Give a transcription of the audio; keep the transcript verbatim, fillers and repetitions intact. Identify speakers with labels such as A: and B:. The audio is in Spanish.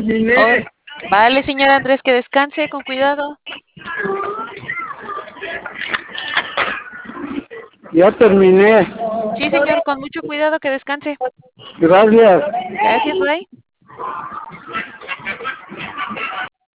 A: Oh,
B: terminé.
A: vale, señor Andrés, que descanse con cuidado.
B: Ya terminé.
A: Sí, señor, con mucho cuidado, que descanse.
B: Gracias.
A: Gracias, bye.